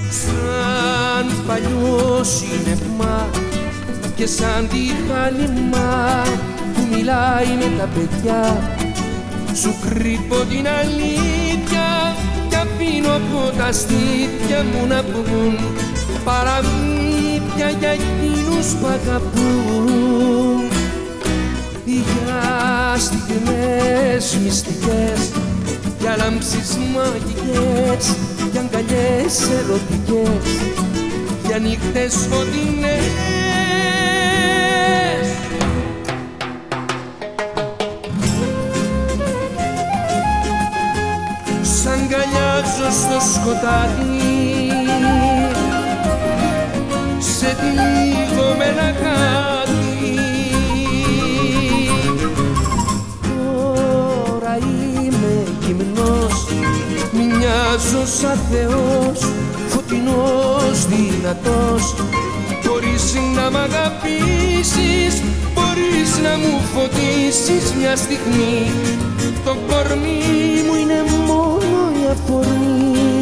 σαν παλιό σύννεφμα και σαν τη χάλιμα που μιλάει με τα παιδιά. Σου κρύβω την αλήθεια κι αφήνω από τα στήθια μου να βγουν παραμύθια για εκείνους που αγαπούν. Για στιγμές μυστικές, για λάμψεις μαγικές, για αγκαλιές ερωτικές, για νύχτες φωτεινές. Σ' αγκαλιάζω στο σκοτάδι, σε τυλίγω με ένα χάδι. Τώρα είμαι γυμνός, μοιάζω σαν Θεός, φωτεινός, δυνατός. Μπορείς να μ' αγαπήσεις, μπορείς να μου φωτίσεις μια στιγμή. Το κορμί μου είναι μόνο η αφορμή.